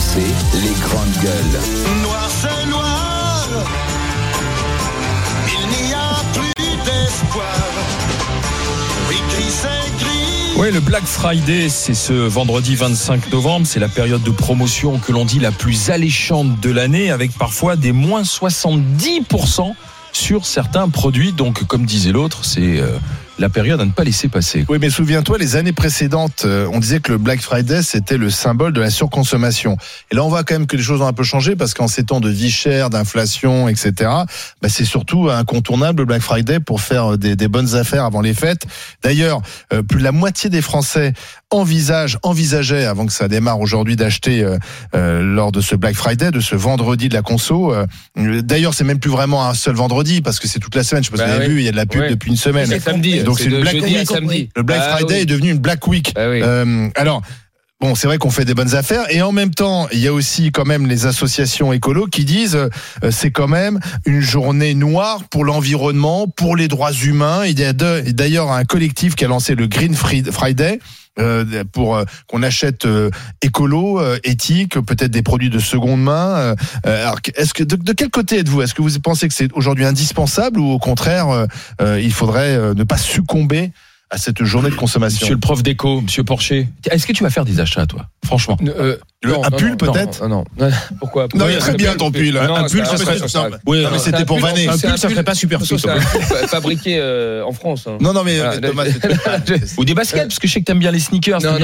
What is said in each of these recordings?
RMC, les grandes gueules. Noir c'est noir, il n'y a plus d'espoir. Oui, gris c'est gris. Oui, le Black Friday, c'est ce vendredi 25 novembre. C'est la période de promotion que l'on dit la plus alléchante de l'année, avec parfois des moins 70% sur certains produits. Donc, comme disait l'autre, c'est la période à ne pas laisser passer. Oui, mais souviens-toi, les années précédentes, on disait que le Black Friday, c'était le symbole de la surconsommation. Et là, on voit quand même que les choses ont un peu changé, parce qu'en ces temps de vie chère, d'inflation, etc., c'est surtout incontournable le Black Friday pour faire des bonnes affaires avant les fêtes. D'ailleurs, plus de la moitié des Français envisageaient, avant que ça démarre aujourd'hui, d'acheter lors de ce Black Friday, de ce vendredi de la conso. D'ailleurs, c'est même plus vraiment un seul vendredi, parce que c'est toute la semaine. Je sais pas si vous avez vu, il y a de la pub depuis une semaine. C'est samedi. Donc c'est une Black Week. Samedi. Le Black Friday est devenu une Black Week. Alors, bon, c'est vrai qu'on fait des bonnes affaires, et en même temps, il y a aussi quand même les associations écolos qui disent c'est quand même une journée noire pour l'environnement, pour les droits humains. Il y a d'ailleurs un collectif qui a lancé le Green Friday. Pour qu'on achète écolo, éthique, peut-être des produits de seconde main. Alors, est-ce que de quel côté êtes-vous ? Est-ce que vous pensez que c'est aujourd'hui indispensable, ou au contraire il faudrait ne pas succomber à cette journée de consommation ? Monsieur le prof d'éco, monsieur Porcher, est-ce que tu vas faire des achats, toi ? Franchement. Un pull, peut-être ? Non. Pourquoi ? Non, il est très bien ton pull. Un pull, ça serait... Oui, mais c'était pour vanner. Un pull, ça ferait pas super fit. Fabriqué en France. Non, mais Thomas, ou des baskets, parce que je sais que t'aimes bien les sneakers. Non.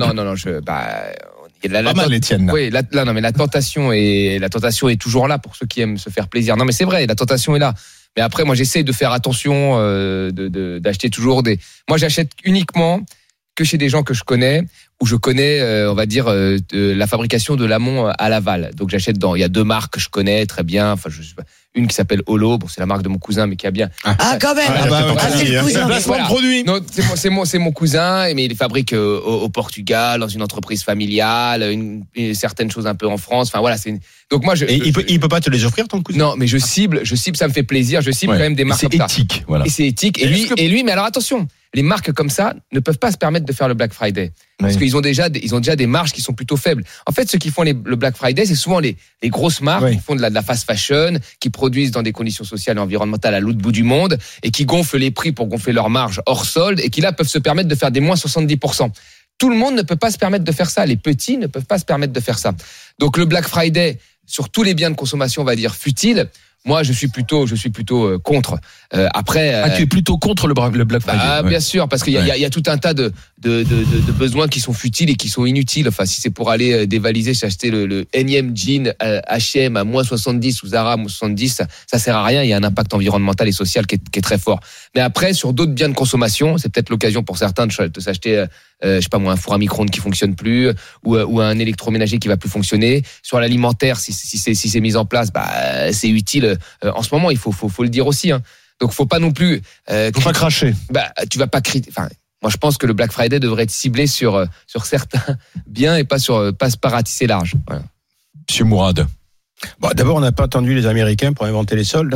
Pas mal les tiennes. Oui, mais la tentation est toujours là pour ceux qui aiment se faire plaisir. Non, mais c'est vrai, la tentation est là. Mais après, moi, j'essaie de faire attention, d'acheter toujours des. Moi, j'achète uniquement que chez des gens que je connais, où je connais, on va dire, la fabrication de l'amont à l'aval. Donc, j'achète il y a 2 marques que je connais très bien. Enfin, je sais pas. Une qui s'appelle Holo, bon, c'est la marque de mon cousin, mais qui a bien. Ah, quand même. C'est le cousin. Placement de produit. Non, c'est mon cousin, mais il les fabrique au Portugal, dans une entreprise familiale, une certaine chose un peu en France. Enfin, voilà, donc moi, il peut pas te les offrir, ton cousin? Non, mais je cible, ça me fait plaisir, je cible quand même des marques comme ça. C'est éthique, voilà. Et c'est éthique. Et lui, mais alors attention, les marques comme ça ne peuvent pas se permettre de faire le Black Friday. Parce qu'ils ont déjà des marges qui sont plutôt faibles. En fait, ceux qui font le Black Friday, c'est souvent les grosses marques qui font de la fast fashion, qui produisent dans des conditions sociales et environnementales à l'autre bout du monde, et qui gonflent les prix pour gonfler leurs marges hors solde, et qui là peuvent se permettre de faire des moins 70%. Tout le monde ne peut pas se permettre de faire ça. Les petits ne peuvent pas se permettre de faire ça. Donc le Black Friday, sur tous les biens de consommation, on va dire futile. Moi, je suis plutôt contre. Après, tu es plutôt contre le Black Friday. Bien sûr, parce qu'il y a tout un tas de besoins qui sont futiles et qui sont inutiles. Enfin, si c'est pour aller dévaliser, s'acheter le énième jean H&M à moins 70 ou Zara à moins 70, ça sert à rien. Il y a un impact environnemental et social qui est très fort. Mais après, sur d'autres biens de consommation, c'est peut-être l'occasion pour certains de s'acheter, je sais pas moi, un four à micro-ondes qui fonctionne plus, ou un électroménager qui va plus fonctionner. Sur l'alimentaire, si c'est mis en place, c'est utile. En ce moment, il faut le dire aussi. Hein. Donc, faut pas non plus. Faut pas cracher. Tu vas pas critiquer. Enfin, moi, je pense que le Black Friday devrait être ciblé sur certains biens et pas ratisser large. Voilà. Monsieur Mourad. Bon, d'abord, on n'a pas attendu les Américains pour inventer les soldes.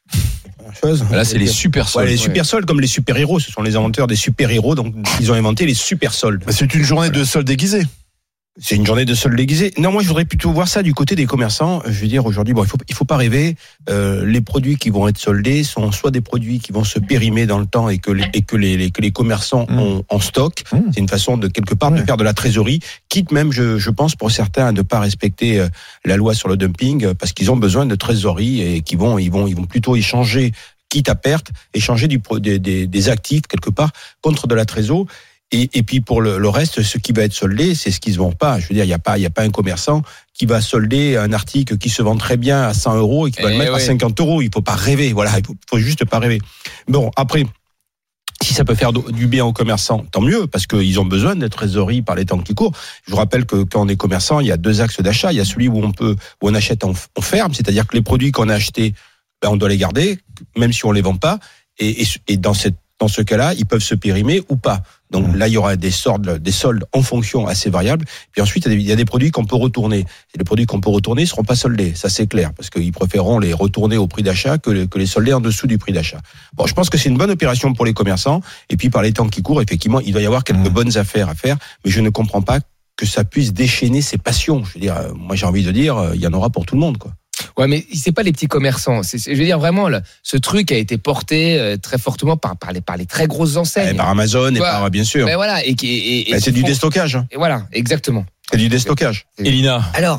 Là, c'est les super soldes. Les super soldes, comme les super-héros. Ce sont les inventeurs des super-héros. Donc, ils ont inventé les super soldes. C'est une journée de soldes déguisés. C'est une journée de soldes déguisés. Non, moi, je voudrais plutôt voir ça du côté des commerçants. Je veux dire, aujourd'hui, il faut pas rêver. Les produits qui vont être soldés sont soit des produits qui vont se périmer dans le temps et que les commerçants ont en stock. C'est une façon de quelque part de faire de la trésorerie, quitte même, je pense, pour certains, à ne pas respecter la loi sur le dumping, parce qu'ils ont besoin de trésorerie et ils vont plutôt échanger, quitte à perte, échanger des actifs quelque part contre de la trésorerie. Et puis pour le reste, ce qui va être soldé, c'est ce qui se vend pas. Je veux dire, il y a pas un commerçant qui va solder un article qui se vend très bien à 100 € et qui va le mettre à 50 €. Il faut pas rêver. Voilà, il faut juste pas rêver. Bon, après, si ça peut faire du bien aux commerçants, tant mieux, parce qu'ils ont besoin de trésorerie par les temps qui courent. Je vous rappelle que quand on est commerçant, il y a 2 axes d'achat. Il y a celui où on achète en ferme, c'est-à-dire que les produits qu'on a achetés, on doit les garder, même si on les vend pas. Et dans ce cas-là, ils peuvent se périmer ou pas. Donc là, il y aura des soldes en fonction assez variables. Puis ensuite, il y a des produits qu'on peut retourner. Et les produits qu'on peut retourner ne seront pas soldés. Ça, c'est clair, parce qu'ils préféreront les retourner au prix d'achat que les solder en dessous du prix d'achat. Bon, je pense que c'est une bonne opération pour les commerçants. Et puis, par les temps qui courent, effectivement, il doit y avoir quelques bonnes affaires à faire. Mais je ne comprends pas que ça puisse déchaîner ses passions. Je veux dire, moi j'ai envie de dire, il y en aura pour tout le monde, quoi. Ouais, mais c'est pas les petits commerçants. Je veux dire vraiment, ce truc a été porté très fortement par les très grosses enseignes. Et par Amazon et par, bien sûr. Mais voilà, c'est du déstockage. Et voilà, exactement. C'est du déstockage. Elina. Alors,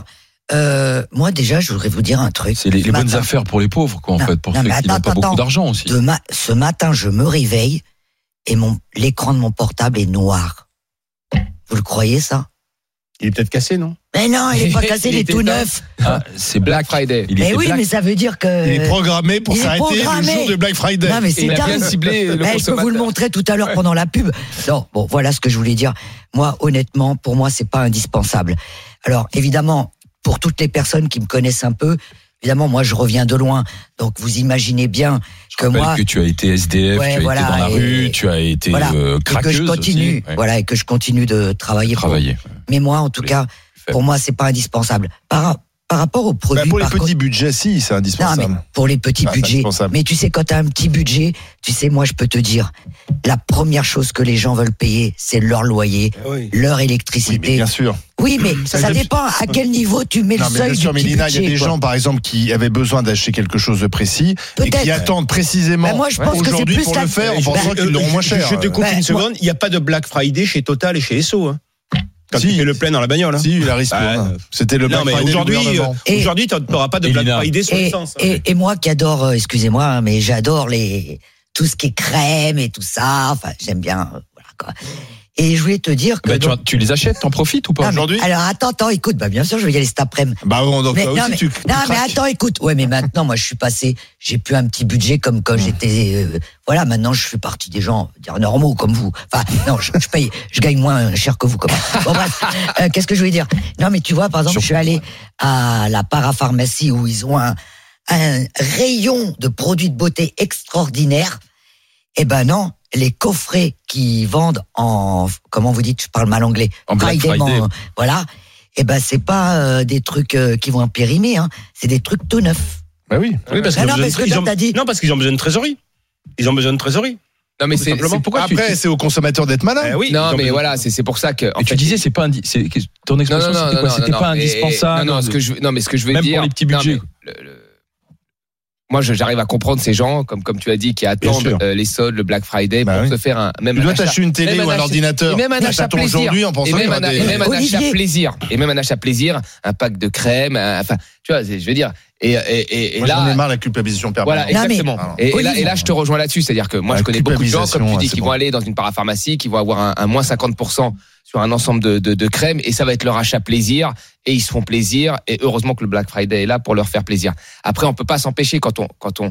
moi déjà, je voudrais vous dire un truc. C'est les bonnes affaires pour les pauvres, quoi, en fait, pour ceux qui n'ont pas beaucoup d'argent aussi. Ce matin, je me réveille et l'écran de mon portable est noir. Vous le croyez, ça? Il est peut-être cassé, non? Mais non, il est pas cassé, il est tout neuf. Ah, c'est Black Friday. Mais oui, mais ça veut dire que... Il est programmé pour s'arrêter le jour de Black Friday. Non, mais c'est dingue. Je peux vous le montrer tout à l'heure pendant la pub. Non, bon, voilà ce que je voulais dire. Moi, honnêtement, pour moi, c'est pas indispensable. Alors, évidemment, pour toutes les personnes qui me connaissent un peu, évidemment, moi, je reviens de loin. Donc, vous imaginez bien que moi... que tu as été SDF, tu as été dans la rue, tu as été craqueuse. Et que je continue, et que je continue de travailler. Mais moi, en tout cas, pour moi, c'est pas indispensable. Par rapport aux produits. Pour les petits budgets, si, c'est indispensable. Non, mais pour les petits budgets. Mais tu sais, quand tu as un petit budget, tu sais, moi, je peux te dire, la première chose que les gens veulent payer, c'est leur loyer, leur électricité. Oui, mais bien sûr. Oui, mais ça dépend à quel niveau tu mets le seuil du petit budget. Il y a des gens, par exemple, qui avaient besoin d'acheter quelque chose de précis et qui attendent précisément aujourd'hui pour le faire en pensant qu'ils l'auront moins cher. Je te coupe une seconde, il n'y a pas de Black Friday chez Total et chez Esso, hein. Quand tu fais le plein dans la bagnole. Si, il arrive. C'était le Black Friday. Aujourd'hui, tu n'auras pas de Black Friday sur l'essence. Et moi qui adore, excusez-moi, mais j'adore tout ce qui est crème et tout ça. Enfin, j'aime bien, voilà, quoi. Et je voulais te dire que... tu les achètes, t'en profites ou pas aujourd'hui? Alors attends, écoute, bien sûr, je vais y aller cet après-midi. Donc toi aussi, mais attends, écoute. Ouais, mais maintenant, moi, je suis passé, j'ai plus un petit budget comme quand j'étais... voilà, maintenant, je fais partie des gens, dire normaux comme vous. Enfin, non, je paye, je gagne moins cher que vous, quand même. Bon, bref, qu'est-ce que je voulais dire? Non, mais tu vois, par exemple, je suis allé à la parapharmacie où ils ont un rayon de produits de beauté extraordinaire. Eh ben non, les coffrets qui vendent en, comment vous dites, je parle mal anglais, en Black Friday. Voilà. Eh ben c'est pas des trucs qui vont en périmer, hein. C'est des trucs tout neufs. Bah oui. Parce qu'ils ont besoin de trésorerie. Ils ont besoin de trésorerie. Non, mais c'est pourquoi après c'est aux consommateurs d'être malins. Oui. Non, mais voilà, c'est pour ça que. Tu disais c'est pas ton expression c'était quoi? C'était pas indispensable. Non, ce que je veux dire. Même pour les petits budgets. Moi, j'arrive à comprendre ces gens, comme tu as dit, qui attendent les soldes, le Black Friday pour se faire un même. Tu dois t'acheter une télé ou un ordinateur. Et même un achat plaisir. Aujourd'hui, en pensant et même un achat plaisir, un pack de crème. Enfin, tu vois, je veux dire. Et moi, là, j'en ai marre la culpabilisation permanente. Voilà, exactement. Et là, je te rejoins là-dessus, c'est-à-dire que moi, je connais beaucoup de gens, comme tu dis, qui vont aller dans une parapharmacie, qui vont avoir un moins 50% sur un ensemble de crèmes, et ça va être leur achat plaisir, et ils se font plaisir, et heureusement que le Black Friday est là pour leur faire plaisir. Après, on peut pas s'empêcher quand on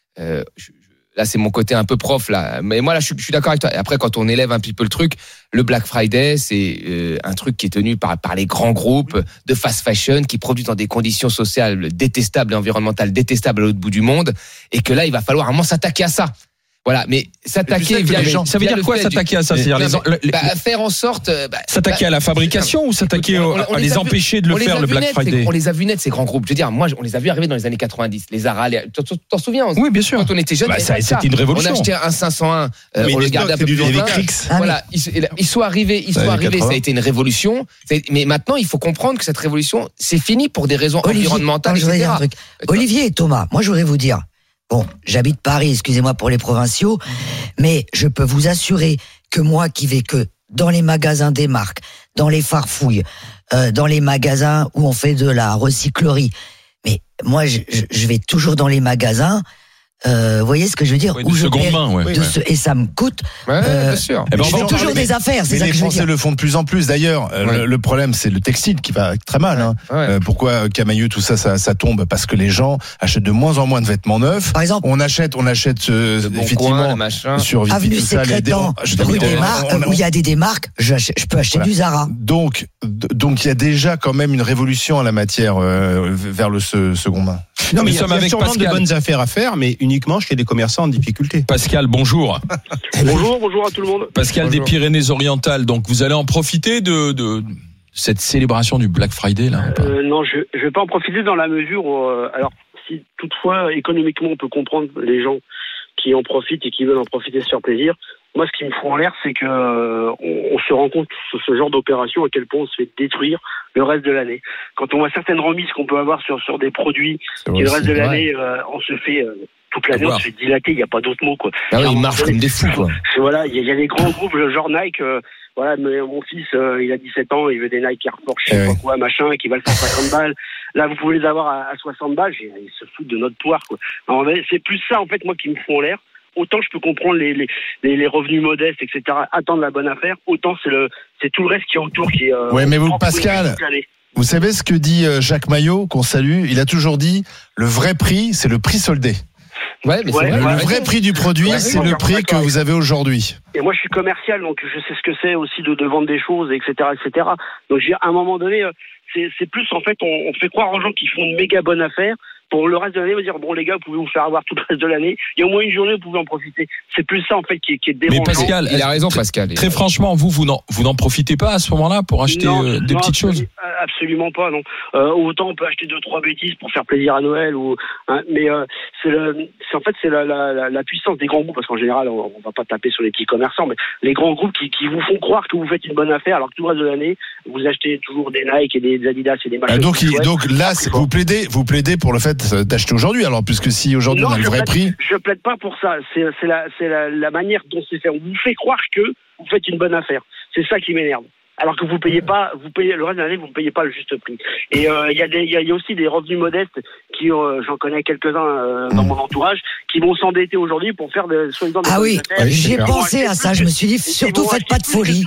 là, c'est mon côté un peu prof, là. Mais moi, là, je suis d'accord avec toi. Et après, quand on élève un petit peu le truc, le Black Friday, c'est un truc qui est tenu par les grands groupes de fast fashion qui produisent dans des conditions sociales détestables et environnementales détestables à l'autre bout du monde. Et que là, il va falloir vraiment s'attaquer à ça. Voilà, mais s'attaquer via les gens. Ça veut dire quoi s'attaquer à ça? C'est-à-dire faire en sorte. S'attaquer à la fabrication ou s'attaquer à les empêcher de le faire, le Black Friday? On les a vus naître, ces grands groupes. Je veux dire, moi, on les a vus arriver dans les années 90. Les Zara, t'en souviens? Oui, bien sûr. Quand on était jeunes, c'était une révolution. On achetait un 501, on le gardait un peu plus longtemps. Voilà, ils sont arrivés, ça a été une révolution. Mais maintenant, il faut comprendre que cette révolution, c'est fini pour des raisons environnementales, etc. Olivier et Thomas, moi, je voudrais vous dire. Bon, j'habite Paris, excusez-moi pour les provinciaux, mais je peux vous assurer que moi qui vais que dans les magasins des marques, dans les farfouilles, dans les magasins où on fait de la recyclerie, mais moi je vais toujours dans les magasins. Vous voyez ce que je veux dire? Oui, de seconde main, et ça me coûte. Bien sûr. Je fais toujours des affaires. C'est ça que les je veux Français dire. le font de plus en plus. D'ailleurs, le problème, c'est le textile qui va très mal. Pourquoi Camailleux, tout ça tombe? Parce que les gens achètent de moins en moins de vêtements neufs. Par exemple, on achète effectivement sur Avenue Sécrétan, rue des Marques, où il y a des démarques. Je peux acheter du Zara. Donc il y a déjà quand même une révolution en la matière vers le second main. Non, mais il y a sûrement de bonnes affaires à faire, mais uniquement chez des commerçants en difficulté. Pascal, bonjour. Bonjour à tout le monde. Pascal des Pyrénées-Orientales. Donc, vous allez en profiter de cette célébration du Black Friday, là? Non, je vais pas en profiter dans la mesure où, alors, si toutefois, économiquement, on peut comprendre les gens qui en profitent et qui veulent en profiter, se faire plaisir. Moi, ce qui me fout en l'air, c'est que on se rend compte sur ce genre d'opération à quel point on se fait détruire le reste de l'année. Quand on voit certaines remises qu'on peut avoir sur des produits, et le reste de l'année, on se fait toute l'année, on se fait dilater. Il n'y a pas d'autre mot, quoi. Ah oui, ils marchent comme des fous, quoi. Voilà, il y a des grands groupes, genre Nike. Voilà, mon fils, il a 17 ans, il veut des Nike Air Force, je sais pas quoi, machin, qui valent 150 balles. Là, vous pouvez les avoir à 60 balles. Ils se foutent de notre poire, quoi. Alors, c'est plus ça, en fait, moi, qui me fout en l'air. Autant je peux comprendre les revenus modestes, etc., attendre la bonne affaire, autant c'est tout le reste qui est autour qui est. Ouais, mais vous, Pascal, vous savez ce que dit Jacques Maillot, qu'on salue. Il a toujours dit le vrai prix, c'est le prix soldé. Ouais, mais c'est le vrai prix du produit, c'est le prix que vous avez aujourd'hui. Et moi, je suis commercial, donc je sais ce que c'est aussi de vendre des choses, etc., etc. Donc, à un moment donné, c'est plus en fait, on fait croire aux gens qui font une méga bonne affaire. Pour le reste de l'année, on va dire, bon, les gars, vous pouvez vous faire avoir tout le reste de l'année. Il y a au moins une journée, vous pouvez en profiter. C'est plus ça, en fait, qui est dérangeant. Mais Pascal, il a raison, Pascal. Très franchement, vous n'en profitez pas à ce moment-là pour acheter des petites choses? Absolument pas, non. Autant on peut acheter 2-3 bêtises pour faire plaisir à Noël, mais c'est la puissance des grands groupes, parce qu'en général, on va pas taper sur les petits commerçants, mais les grands groupes qui vous font croire que vous faites une bonne affaire, alors que tout le reste de l'année, vous achetez toujours des Nike et des Adidas et des machins. Donc là, vous plaidez pour le fait d'acheter aujourd'hui, alors, puisque si aujourd'hui on a le vrai prix. Je plaide pas pour ça. C'est la manière dont c'est fait. On vous fait croire que vous faites une bonne affaire. C'est ça qui m'énerve. Alors que vous payez le reste de l'année, vous ne payez pas le juste prix. Et il y a aussi des revenus modestes qui, j'en connais quelques-uns dans mon entourage, qui vont s'endetter aujourd'hui pour faire soi-disant des bonnes affaires. J'ai pensé à ça. Je me suis dit, surtout faites pas de folie.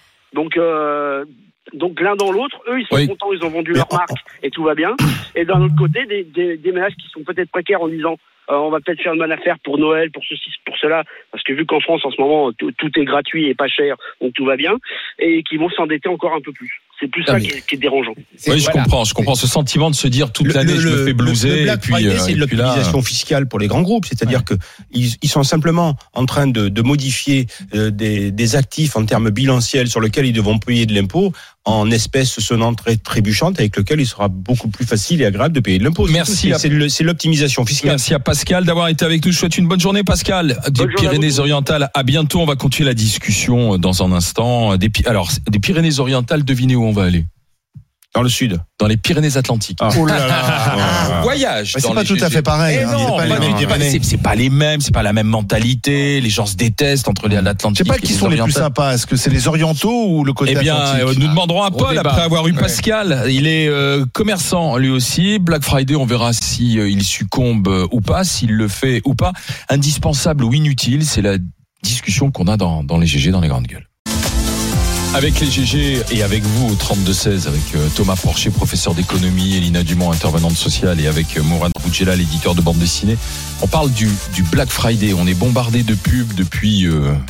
Donc l'un dans l'autre, eux ils sont contents, ils ont vendu leur marque et tout va bien. Et d'un autre côté, des ménages qui sont peut-être précaires en disant on va peut-être faire une bonne affaire pour Noël, pour ceci, pour cela, parce que vu qu'en France en ce moment tout est gratuit et pas cher, donc tout va bien, et qui vont s'endetter encore un peu plus. C'est plus ça qui est dérangeant. Oui, je comprends ce sentiment de se dire toute l'année je me fais blouser. Le Black Friday, c'est de l'optimisation fiscale pour les grands groupes, c'est-à-dire que ils sont simplement en train de modifier des actifs en termes bilanciels sur lesquels ils devront payer de l'impôt en espèces sonnantes trébuchantes avec lesquelles il sera beaucoup plus facile et agréable de payer de l'impôt. Merci. C'est l'optimisation fiscale. Merci à Pascal d'avoir été avec nous. Je souhaite une bonne journée, Pascal. Des Pyrénées-Orientales. À bientôt. On va continuer la discussion dans un instant. Des Pyrénées-Orientales, devinez où on va aller? Dans le sud. Dans les Pyrénées-Atlantiques. Oh là là. Voyage. C'est pas tout à fait pareil. C'est pas les mêmes, c'est pas la même mentalité. Les gens se détestent entre l'Atlantique. Je sais pas qui sont les plus sympas. Est-ce que c'est les Orientaux ou le côté Atlantique? Nous demanderons à Paul après avoir eu Pascal. Il est commerçant lui aussi. Black Friday, on verra si il succombe ou pas, s'il le fait ou pas. Indispensable ou inutile, c'est la discussion qu'on a dans les GG, dans les grandes gueules. Avec les GG et avec vous au 32-16, avec Thomas Porcher, professeur d'économie, Elina Dumont, intervenante sociale, et avec Mourad Boudjela, l'éditeur de bande dessinée. On parle du Black Friday. On est bombardé de pubs depuis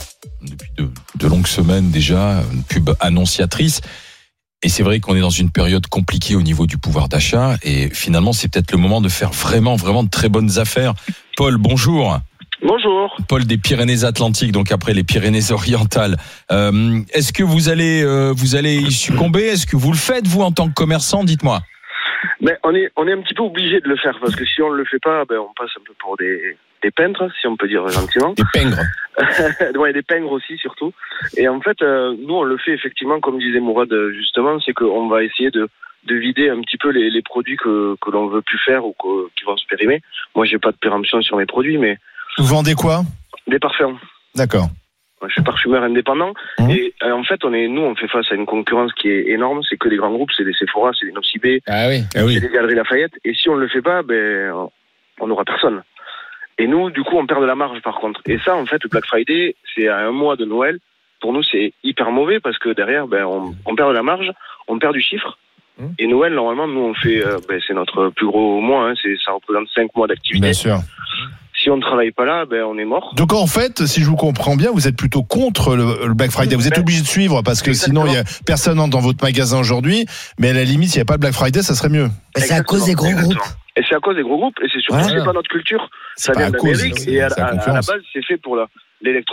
de longues semaines déjà, une pub annonciatrice. Et c'est vrai qu'on est dans une période compliquée au niveau du pouvoir d'achat. Et finalement, c'est peut-être le moment de faire vraiment de très bonnes affaires. Paul, bonjour. Bonjour. Paul des Pyrénées-Atlantiques, donc après les Pyrénées-Orientales. Est-ce que vous allez y succomber? Est-ce que vous le faites, vous, en tant que commerçant? Dites-moi. Mais on est un petit peu obligé de le faire, parce que si on ne le fait pas, on passe un peu pour des peintres, si on peut dire gentiment. Des pingres. Ouais, des pingres aussi, surtout. Et en fait, nous, on le fait effectivement, comme disait Mourad, justement, c'est qu'on va essayer de vider un petit peu les produits que l'on veut plus faire ou qui vont se périmer. Moi, j'ai pas de péremption sur mes produits, mais... Vous vendez quoi? Des parfums. D'accord. Je suis parfumeur indépendant. Et en fait, on fait face à une concurrence qui est énorme. C'est que les grands groupes, c'est les Sephora, c'est les Nocibé, c'est les Galeries Lafayette. Et si on ne le fait pas, on n'aura personne. Et nous, du coup, on perd de la marge, par contre. Et ça, en fait, le Black Friday, c'est à un mois de Noël. Pour nous, c'est hyper mauvais parce que derrière, on perd de la marge, on perd du chiffre. Et Noël, normalement, nous, on fait, c'est notre plus gros mois. Ça représente 5 mois d'activité. Bien sûr. Si on ne travaille pas là, on est mort. Donc en fait, si je vous comprends bien, vous êtes plutôt contre le Black Friday. Vous êtes obligé de suivre parce que sinon il y a personne dans votre magasin aujourd'hui. Mais à la limite, s'il n'y a pas le Black Friday, ça serait mieux. C'est à cause des gros groupes. Et c'est à cause des gros groupes. Et c'est surtout c'est pas notre culture. Ça vient d'Amérique. Et à la base, c'est fait pour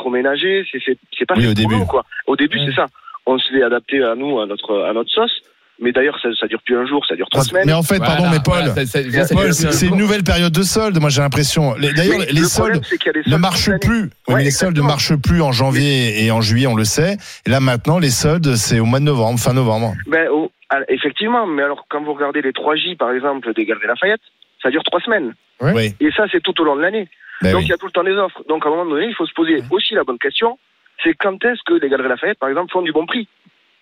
l'électroménager. C'est pas fait pour nous, quoi. Au début, c'est ça. On se l'est adapté à nous, à notre sauce. Mais d'ailleurs, ça dure plus un jour, ça dure 3 semaines. Mais en fait, pardon, mais Paul, c'est une nouvelle période de soldes. Moi, j'ai l'impression. D'ailleurs, les soldes ne marchent plus. Oui, mais les soldes ne marchent plus en janvier et en juillet, on le sait. Et là, maintenant, les soldes, c'est au mois de novembre, fin novembre. Effectivement, mais alors, quand vous regardez les 3J, par exemple, des Galeries Lafayette, ça dure 3 semaines. Oui. Et ça, c'est tout au long de l'année. Donc, il y a tout le temps des offres. Donc, à un moment donné, il faut se poser aussi la bonne question. C'est quand est-ce que les Galeries Lafayette, par exemple, font du bon prix?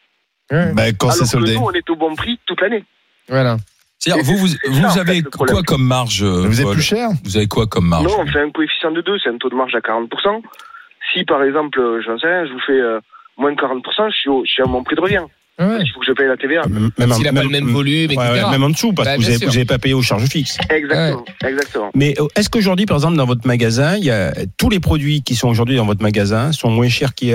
Quand c'est soldé. Nous, on est au bon prix toute l'année. Voilà. C'est-à-dire, vous avez quoi comme marge, vous êtes Paul, plus cher? Vous avez quoi comme marge? Non, on fait un coefficient de 2, c'est un taux de marge à 40%. Si, par exemple, j'en sais rien, je vous fais moins de 40%, je suis à mon prix de revient. Il faut que je paye la TVA. Même s'il n'a pas le même volume, etc. Même en dessous, parce que vous n'avez pas payé aux charges fixes. Exactement. Mais est-ce qu'aujourd'hui, par exemple, dans votre magasin, tous les produits qui sont aujourd'hui dans votre magasin sont moins chers qu'hier?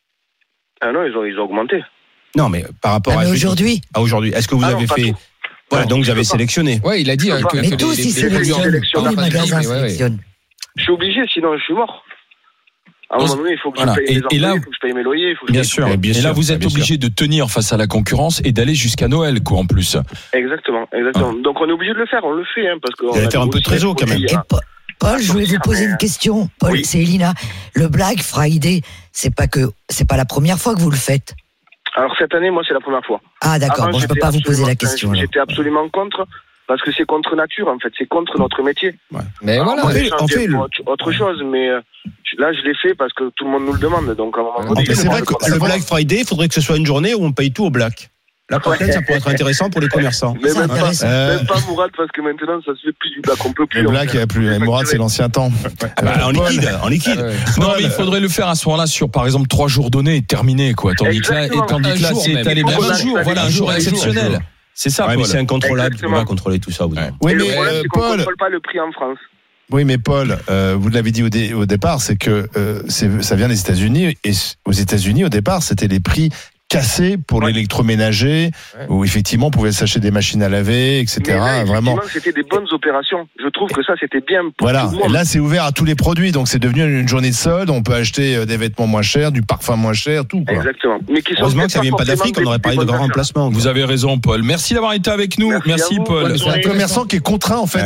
Ah non, ils ont augmenté. Non, mais par rapport à aujourd'hui. Aujourd'hui, est-ce que vous avez fait... Voilà, donc vous avez sélectionné. Ouais, il a dit que mais tous, ils sélectionnent. Tous les magasins sélectionnent. Je suis obligé, sinon je suis mort. À un moment donné, il faut que je paye mes employés, il faut que je paye mes loyers. Bien sûr. Et là, vous êtes obligé de tenir face à la concurrence et d'aller jusqu'à Noël, quoi, en plus. Exactement. Donc on est obligé de le faire, on le fait. Parce que vous allez faire un peu de trésor, quand même. Paul, je voulais vous poser une question. Paul, c'est Elina. Le Black Friday, c'est pas la première fois que vous le faites. Alors cette année, moi, c'est la première fois. Ah d'accord, je ne peux pas vous poser la question. J'étais absolument contre, parce que c'est contre nature, en fait, c'est contre notre métier. Mais alors, voilà, on fait autre chose, mais là, je l'ai fait parce que tout le monde nous le demande. Donc, à un moment donné, c'est vrai que le Black Friday, il faudrait que ce soit une journée où on paye tout au black. Là, peut-être, ça pourrait être intéressant pour les commerçants. Mais même pas Mourad, parce que maintenant, ça se fait plus du black. On peut plus. Le black, il n'y a plus. Mourad, c'est l'ancien temps. En liquide. Non, mais il faudrait le faire à ce moment-là sur, par exemple, 3 jours donnés et terminé, quoi. Tandis que là, c'est étalé même un jour. Voilà, un jour exceptionnel. C'est ça, Paul. Mais c'est incontrôlable. Tu vas contrôler tout ça. Oui, mais le problème, c'est qu'on ne contrôle pas le prix en France. Oui, mais Paul, vous l'avez dit au départ, c'est que ça vient des États-Unis. Et aux États-Unis, au départ, c'était les prix cassé pour l'électroménager, où effectivement on pouvait s'acheter des machines à laver, etc. Là, vraiment, c'était des bonnes opérations. Je trouve que ça c'était bien pour tout le monde. Là c'est ouvert à tous les produits, donc c'est devenu une journée de solde. On peut acheter des vêtements moins chers, du parfum moins cher, tout. Quoi. Exactement. Mais qui heureusement que ça vient pas d'Afrique, on aurait parlé de grand remplacement. Vous avez raison, Paul. Merci d'avoir été avec nous. Merci Paul. C'est un commerçant qui est contraint en fait.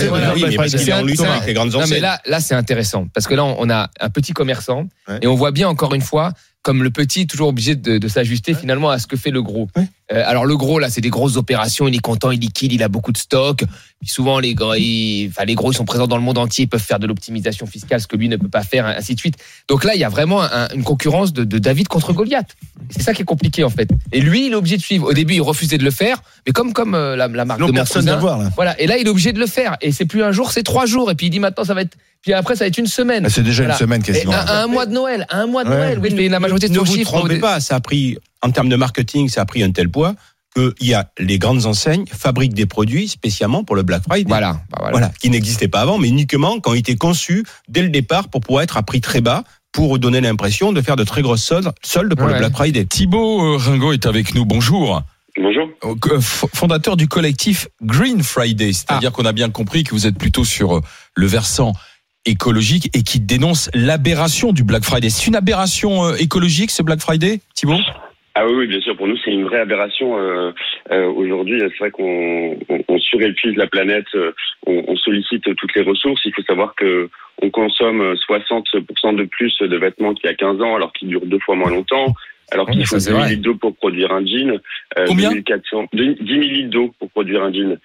C'est en lutte avec les grandes enseignes. Mais là c'est intéressant parce que là on a un petit commerçant et on voit bien encore une fois. Comme le petit, toujours obligé de s'ajuster finalement à ce que fait le gros. Alors le gros, là, c'est des grosses opérations, il est content, il liquide, il a beaucoup de stock. Puis souvent, les gros, ils sont présents dans le monde entier, ils peuvent faire de l'optimisation fiscale, ce que lui ne peut pas faire, ainsi de suite. Donc là, il y a vraiment une concurrence de David contre Goliath. C'est ça qui est compliqué, en fait. Et lui, il est obligé de suivre. Au début, il refusait de le faire, mais comme la marque de mon cousin, voilà. Et là, il est obligé de le faire. Et c'est plus un jour, c'est 3 jours. Et puis il dit maintenant, ça va être... Puis après, ça va être une semaine. C'est déjà une semaine quasiment. À un mois de Noël. Oui, mais la majorité de nos chiffres. Ne vous trompez pas, ça a pris, en termes de marketing, ça a pris un tel poids qu'il y a les grandes enseignes fabriquent des produits spécialement pour le Black Friday. Voilà. Qui n'existaient pas avant, mais uniquement quand ils étaient conçus dès le départ pour pouvoir être à prix très bas, pour donner l'impression de faire de très grosses soldes pour le Black Friday. Thibaut Ringot est avec nous. Bonjour. Bonjour. Fondateur du collectif Green Friday, c'est-à-dire qu'on a bien compris que vous êtes plutôt sur le versant écologique et qui dénonce l'aberration du Black Friday. C'est une aberration écologique ce Black Friday, Thibaut ? Ah oui, bien sûr. Pour nous, c'est une vraie aberration. Aujourd'hui, c'est vrai qu'on surépuise la planète, on sollicite toutes les ressources. Il faut savoir que on consomme 60% de plus de vêtements qu'il y a 15 ans, alors qu'ils durent 2 fois moins longtemps. Alors qu'il faut 10 000 litres d'eau pour produire un jean. Combien ? 10 000 litres d'eau pour produire un jean.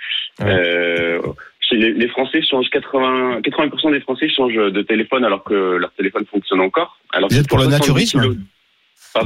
Les Français changent 80% des Français changent de téléphone alors que leur téléphone fonctionne encore. Alors vous êtes pour le naturisme ? Pardon ?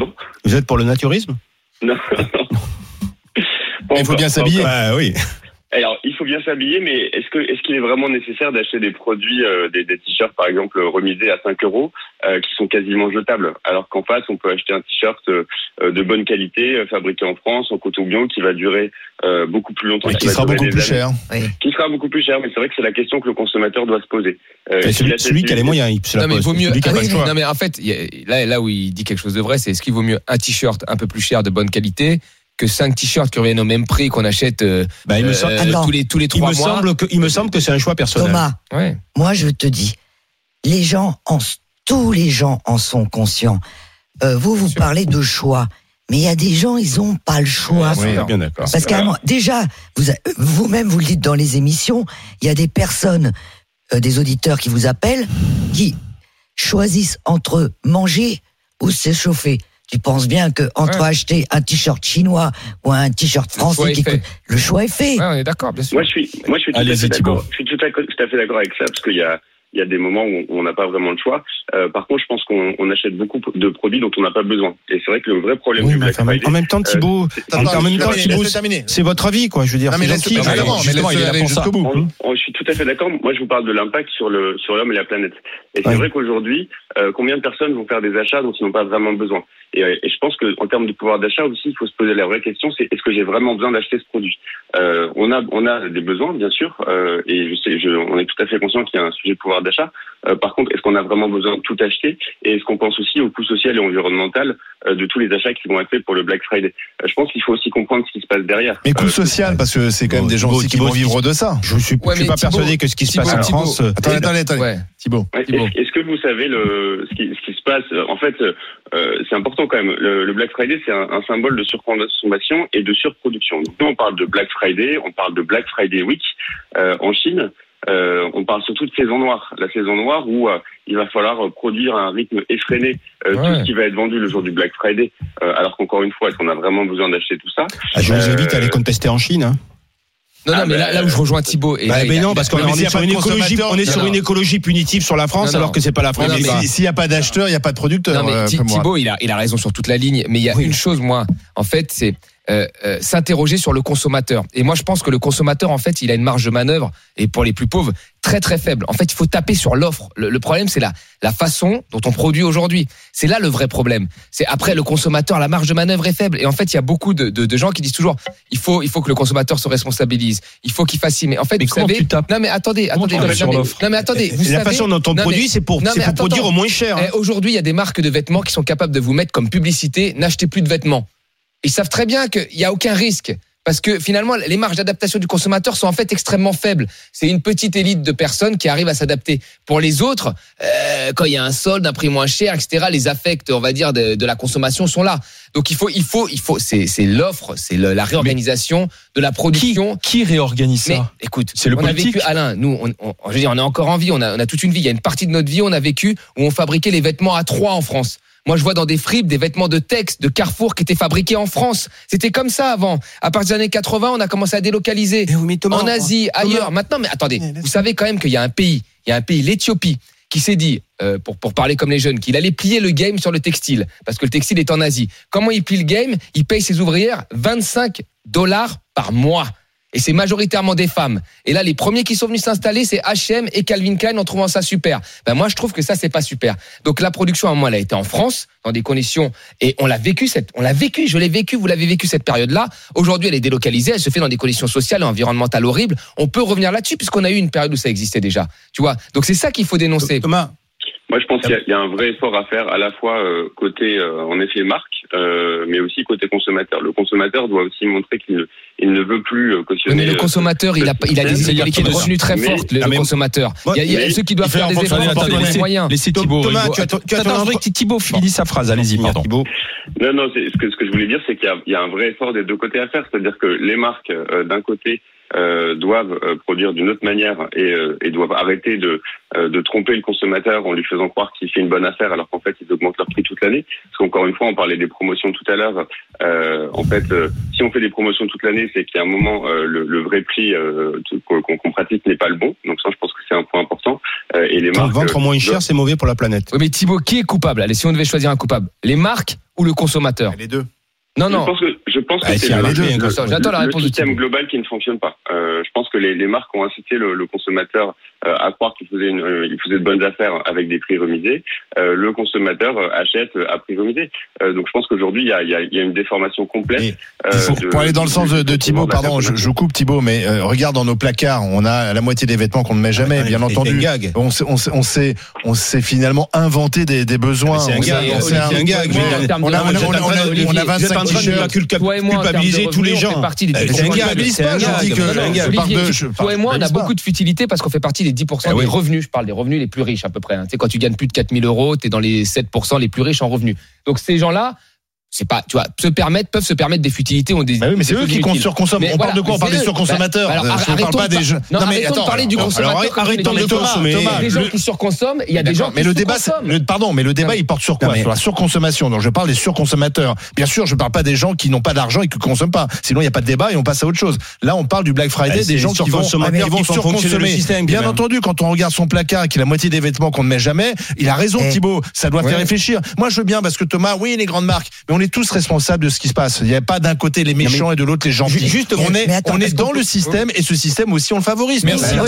Vous êtes pour le naturisme ? Non. Il faut bien s'habiller. Oui. Alors, il faut bien s'habiller, mais est-ce qu'il est vraiment nécessaire d'acheter des produits, des t-shirts par exemple remisés à 5 € qui sont quasiment jetables, alors qu'en face on peut acheter un t-shirt de bonne qualité, fabriqué en France, en coton bio, qui va durer beaucoup plus longtemps, qui sera beaucoup plus cher. Qui sera beaucoup plus cher, mais c'est vrai que c'est la question que le consommateur doit se poser. Celui qui a les moyens, non mais il vaut mieux. Non mais en fait, là où il dit quelque chose de vrai, c'est est-ce qu'il vaut mieux un t-shirt un peu plus cher de bonne qualité que 5 t-shirts qui reviennent au même prix qu'on achète tous les 3 mois. Il me semble que c'est un choix personnel. Thomas, moi je te dis, tous les gens en sont conscients. Vous parlez de choix, Mais il y a des gens, ils ont pas le choix. Oui, bien d'accord. Parce qu'à déjà, vous-même, vous le dites dans les émissions, il y a des personnes, des auditeurs qui vous appellent, qui choisissent entre manger ou s'échauffer. Tu penses bien que entre acheter un t-shirt chinois ou un t-shirt français, le choix est fait. Ouais, on est d'accord, bien sûr. Moi, je suis tout à fait d'accord. Je suis tout à fait d'accord avec ça, parce qu'il y a des moments où on n'a pas vraiment le choix. Par contre, je pense qu'on achète beaucoup de produits dont on n'a pas besoin. Et c'est vrai que le vrai problème du Black Friday... En même temps, Thibaut, c'est votre avis, quoi. Je veux dire, non, mais justement, il est là jusqu'au bout. Je suis tout à fait d'accord. Moi, je vous parle de l'impact sur l'homme et la planète. Et c'est vrai qu'aujourd'hui, combien de personnes vont faire des achats dont ils n'ont pas vraiment besoin? Et je pense qu'en termes de pouvoir d'achat aussi, il faut se poser la vraie question, c'est est-ce que j'ai vraiment besoin d'acheter ce produit? On a des besoins, bien sûr, et on est tout à fait conscient qu'il y a un sujet de pouvoir d'achat. Par contre, est-ce qu'on a vraiment besoin de tout acheter? Et est-ce qu'on pense aussi au coût social et environnemental de tous les achats qui vont être faits pour le Black Friday? Je pense qu'il faut aussi comprendre ce qui se passe derrière. Mais coût social, parce que c'est quand même des gens aussi qui vont vivre de ça. Je suis pas persuadé que ce qui se passe en France... Attendez. Thibaut. Est-ce que vous savez ce qui se passe? En fait, c'est important quand même. Le Black Friday, c'est un symbole de surconsommation et de surproduction. Donc, nous, on parle de Black Friday, on parle de Black Friday Week en Chine. On parle surtout de saison noire. La saison noire où il va falloir produire à un rythme effréné tout ce qui va être vendu le jour du Black Friday. Alors qu'encore une fois, est-ce qu'on a vraiment besoin d'acheter tout ça? Je vous invite à aller contester en Chine. Non, mais là où je rejoins Thibaut. Non, parce qu'on est sur une écologie punitive sur la France, alors que c'est pas la France. S'il n'y a pas d'acheteur, il n'y a pas de producteur. Non, mais Thibaut, il a raison sur toute la ligne. Mais il y a une chose, moi, en fait, c'est s'interroger sur le consommateur. Et moi, je pense que le consommateur, en fait, il a une marge de manœuvre, et pour les plus pauvres, très très faible. En fait, il faut taper sur l'offre. Le problème, c'est la façon dont on produit aujourd'hui. C'est là le vrai problème. C'est après le consommateur, la marge de manœuvre est faible. Et en fait, il y a beaucoup de gens qui disent toujours, il faut que le consommateur se responsabilise. Il faut qu'il fasse ci. Mais en fait, vous savez, non mais attendez. Non mais attendez. La façon dont on produit, c'est pour produire au moins cher. Aujourd'hui, il y a des marques de vêtements qui sont capables de vous mettre comme publicité, n'achetez plus de vêtements. Ils savent très bien qu'il n'y a aucun risque. Parce que finalement, les marges d'adaptation du consommateur sont en fait extrêmement faibles. C'est une petite élite de personnes qui arrivent à s'adapter. Pour les autres, quand il y a un solde, un prix moins cher, etc., les affects, on va dire, de la consommation sont là. Donc il faut, c'est l'offre, c'est la réorganisation de la production. Qui réorganise ça? Mais écoute, c'est le politique. On a vécu, Alain, nous, je veux dire, on est encore en vie, on a toute une vie. Il y a une partie de notre vie, on a vécu où on fabriquait les vêtements à 3 en France. Moi, je vois dans des fripes des vêtements de Tex, de Carrefour qui étaient fabriqués en France. C'était comme ça avant. À partir des années 80, on a commencé à délocaliser en Asie, ailleurs. Maintenant, mais attendez, vous savez quand même qu'il y a un pays, l'Éthiopie, qui s'est dit, pour parler comme les jeunes, qu'il allait plier le game sur le textile, parce que le textile est en Asie. Comment il plie le game? Il paye ses ouvrières $25 par mois. Et c'est majoritairement des femmes. Et là, les premiers qui sont venus s'installer, c'est H&M et Calvin Klein en trouvant ça super. Ben moi, je trouve que ça, c'est pas super. Donc la production, à un moment, elle a été en France, dans des conditions, et on l'a vécu, je l'ai vécu, vous l'avez vécu cette période-là. Aujourd'hui, elle est délocalisée, elle se fait dans des conditions sociales et environnementales horribles. On peut revenir là-dessus, puisqu'on a eu une période où ça existait déjà. Tu vois? Donc c'est ça qu'il faut dénoncer. Thomas. Moi, je pense qu'il y a un vrai effort à faire, à la fois côté, en effet, marque, mais aussi côté consommateur. Le consommateur doit aussi montrer qu'il ne veut plus cautionner. Mais le consommateur, il a des inégalités de revenus très fortes, le consommateur. Il y a ceux qui doivent faire des efforts, des moyens. Laissez Thibaut. Thomas, Thibaut finit sa phrase. Allez-y, pardon. Non, ce que je voulais dire, c'est qu'il y a un vrai effort des deux côtés à faire. C'est-à-dire que les marques, d'un côté, doivent produire d'une autre manière et doivent arrêter de tromper le consommateur en lui faisant croire qu'il fait une bonne affaire alors qu'en fait ils augmentent leur prix toute l'année. Parce qu'encore une fois, on parlait des promotions tout à l'heure. En fait, si on fait des promotions toute l'année, c'est qu'il y a un moment le vrai prix qu'on pratique n'est pas le bon. Donc ça, je pense que c'est un point important. Et les marques vendre moins cher, c'est mauvais pour la planète. Oui, mais Thibaut, qui est coupable? Allez, si on devait choisir un coupable, les marques ou le consommateur? Les deux. Non. Je pense que c'est le système global qui ne fonctionne pas. Je pense que les marques ont incité le consommateur à croire qu'il faisait de bonnes affaires avec des prix remisés. Le consommateur achète à prix remisé. Donc je pense qu'aujourd'hui il y a une déformation complète. Pour aller dans le sens de Thibaut, pardon, je coupe Thibaut, mais regarde dans nos placards, on a la moitié des vêtements qu'on ne met jamais, bien entendu. On s'est finalement inventé des besoins. C'est un gag. On a 25 t-shirts. Culpabiliser tous les gens. C'est un gag. Toi et moi, on a beaucoup de futilité parce qu'on fait partie des 10% des revenus. Je parle des revenus les plus riches à peu près. Tu sais, quand tu gagnes plus de 4 000 euros, t'es dans les 7% les plus riches en revenus. Donc ces gens-là, c'est pas, tu vois, peuvent se permettre des futilités ou des. Bah oui, mais c'est eux qui surconsomment. On parle de quoi? On parle des surconsommateurs. On parle pas des jeunes. Non, mais attends, parler du consommateur. Arrêtons de consommer. Il y a des gens qui surconsomment, il y a des gens qui sous-consomment. Pardon, mais le débat il porte sur quoi? Sur la surconsommation. Donc je parle des surconsommateurs. Bien sûr, je parle pas des gens qui n'ont pas d'argent et qui consomment pas. Sinon il y a pas de débat et on passe à autre chose. Là, on parle du Black Friday, des gens qui vont surconsommer. Bien entendu, quand on regarde son placard et qu'il a la moitié des vêtements qu'on ne met jamais, il a raison Thibaut. Ça doit faire réfléchir. Moi, je veux bien parce que Thomas, oui, les grandes marques, mais on est tous responsables de ce qui se passe. Il n'y a pas d'un côté les méchants et de l'autre les gentils. Juste, on est dans le système et ce système aussi on le favorise. Merci. Il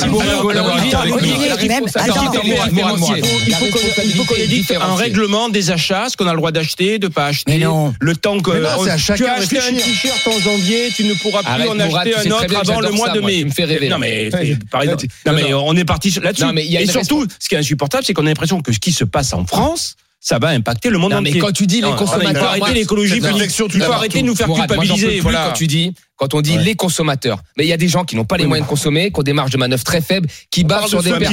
faut qu'on édicte un règlement des achats, ce qu'on a le droit d'acheter, de pas acheter. Le temps que tu as acheté un t-shirt en janvier, tu ne pourras plus en acheter un autre avant le mois de mai. Tu me fais rêver. Non mais par exemple, on est parti là-dessus. Et surtout, ce qui est insupportable, c'est qu'on a l'impression que ce qui se passe en France, ça va impacter le monde entier. Mais quand tu dis les consommateurs, il faut arrêter l'écologie punique. Il faut arrêter de nous faire culpabiliser. Voilà. Quand on dit les consommateurs, mais il y a des gens qui n'ont pas les moyens de consommer, qui ont des marges de manœuvre très faibles, qui bavent sur des paires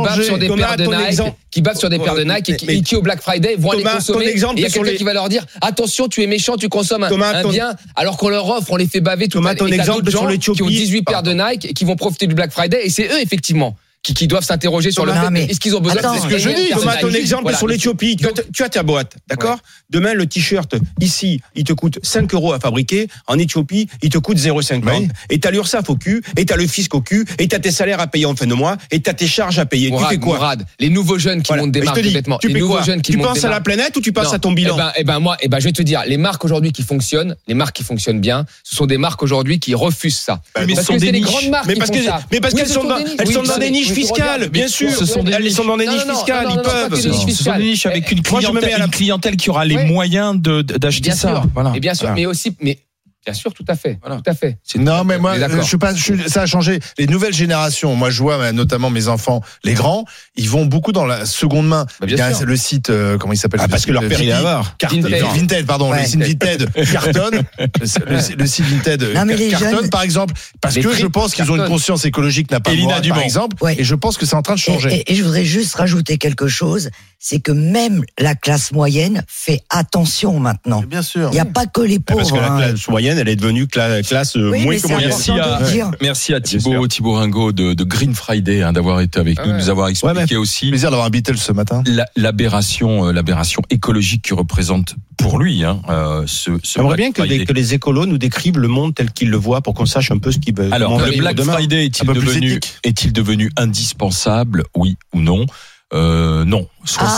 et qui au Black Friday vont aller consommer. Et il y a quelqu'un qui va leur dire attention, tu es méchant, tu consommes un bien, alors qu'on leur offre, on les fait baver tout le temps. Et t'as d'autres gens qui ont 18 paires de Nike et qui vont profiter du Black Friday, et c'est eux effectivement qui doivent s'interroger sur le fait est-ce qu'ils ont besoin de ce que je dis. Thomas, ton exemple sur l'Éthiopie, tu as ta boîte, d'accord? Demain, le t-shirt ici, il te coûte 5 € à fabriquer. En Éthiopie, il te coûte 0,50. Et t'as l'URSSAF au cul, et t'as le fisc au cul, et t'as tes salaires à payer en fin de mois, et t'as tes charges à payer. Tu fais quoi? Les nouveaux jeunes qui montent des marques de vêtements. Tu penses à la planète ou tu penses à ton bilan? Je vais te dire, les marques aujourd'hui qui fonctionnent, les marques qui fonctionnent bien, ce sont des marques aujourd'hui qui refusent ça. Mais parce que c'est les grandes marques qui font ça. Mais parce qu'elles sont dans des niches fiscales, bien sûr. Ils sont dans des niches fiscales, ils peuvent. Ce sont des niches avec une clientèle qui aura les moyens d'acheter ça. Et bien sûr, mais aussi, bien sûr, tout à fait. Non, mais moi, ça a changé. Les nouvelles générations, moi, je vois notamment mes enfants, les grands, ils vont beaucoup dans la seconde main. Il y a le site, comment il s'appelle? Parce que leur père, il est avare. Vinted, pardon. Le site Vinted cartonne. Le site Vinted cartonne, par exemple, parce que je pense qu'ils ont une conscience écologique n'a pas moi, par exemple. Et je pense que c'est en train de changer. Et je voudrais juste rajouter quelque chose, c'est que même la classe moyenne fait attention maintenant. Bien sûr. Il n'y a pas que les pauvres. Parce que la classe moyenne, elle est devenue classe moins que moyenne. Merci à Thibaut Ringot de Green Friday d'avoir été avec nous, de nous avoir expliqué aussi. Plaisir d'avoir un Beatles ce matin. L'aberration écologique qui représente pour lui J'aimerais bien que les écolos nous décrivent le monde tel qu'ils le voient pour qu'on sache un peu ce qu'ils veulent. Alors, le Black Friday est-il devenu indispensable, oui ou non? Non.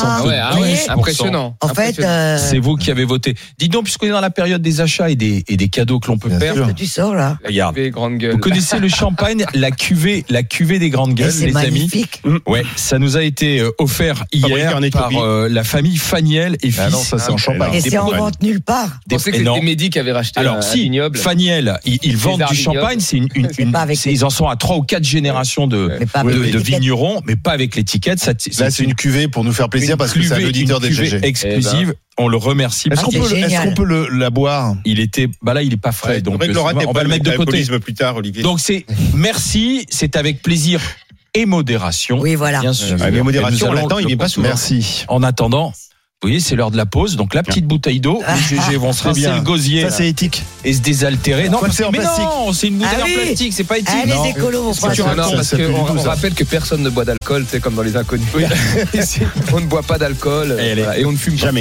70%. Impressionnant. En fait, c'est vous qui avez voté. Dites donc, puisqu'on est dans la période des achats et des cadeaux que l'on peut faire. Tu sors là. Regarde. Vous connaissez le champagne, la cuvée des grandes gueules, les magnifique. amis. Ouais, ça nous a été offert hier par la famille Faniel et fils. Ah non, ça c'est en champagne. Et c'est en vente nulle part. Je pensais que c'était Mehdi qui avait racheté. Alors si, Faniel, ils vendent du champagne, ils en sont à 3 ou 4 générations de vignerons, mais pas avec l'étiquette. Là, c'est une cuvée pour nous faire plaisir parce que c'est un auditeur des GG. Exclusive. On le remercie. Est-ce qu'on peut la boire? Il était, là, il est pas frais. Donc, on va le mettre de côté. Plus tard, Olivier. Donc, merci. C'est avec plaisir et modération. Oui, voilà. Bien sûr. Mais modération, on l'attend, il vient pas souvent. Merci. En attendant, vous voyez, c'est l'heure de la pause. Donc, la petite bouteille d'eau. Les GG vont se rincer le gosier. Ça, c'est éthique. Et se désaltérer. Non, c'est en plastique. Non, c'est une bouteille en plastique. C'est pas éthique. Les écolos vont parce qu'on rappelle que personne ne boit d'alcool, c'est comme dans les inconnus. On ne boit pas d'alcool et on ne fume jamais.